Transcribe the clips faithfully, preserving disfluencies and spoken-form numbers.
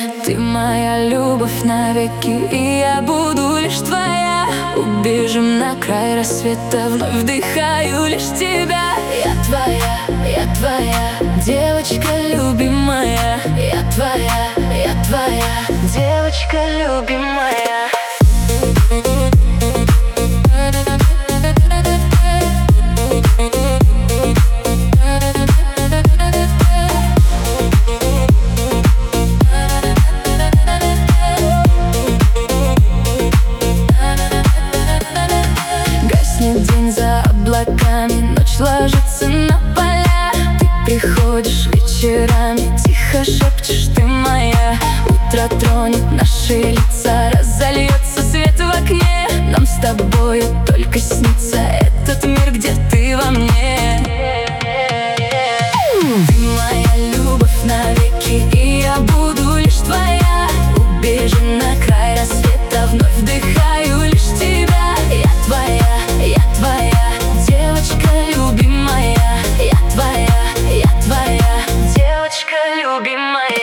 Ты моя любовь навеки, и я буду лишь твоя. Убежим на край рассвета, вновь вдыхаю лишь тебя. Я твоя, я твоя, девочка любимая. Я твоя, я твоя, девочка любимая. Гаснет день за облаками, ночь ложится на поля. Ты приходишь вечерами, тихо шепчешь: ты моя. Утро тронет наши лица, разольется свет в окне. Нам с тобою только снится этот мир, где ты во мне. Ты моя любовь навеки, и я буду лишь твоя. Убежим на край рассвета, вновь вдыхаю лишь тебя. Я твоя, я твоя, девочка любимая. Я твоя, я твоя, девочка любимая.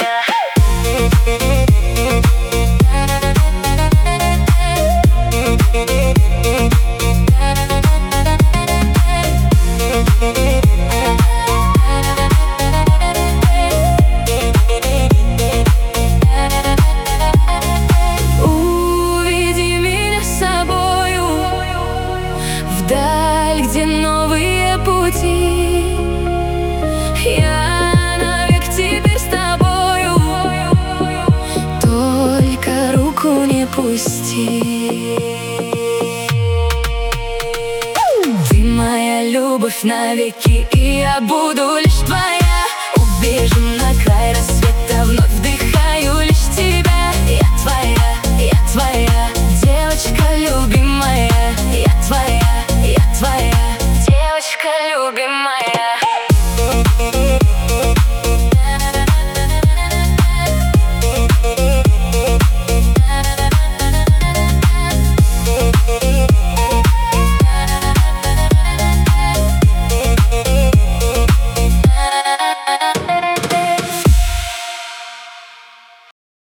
Уведи меня с собою вдаль, где новые пути. Я навек теперь с тобою, только руку не пусти. Ты моя любовь навеки, и я буду лишь твоя. Убежим на край рассвета,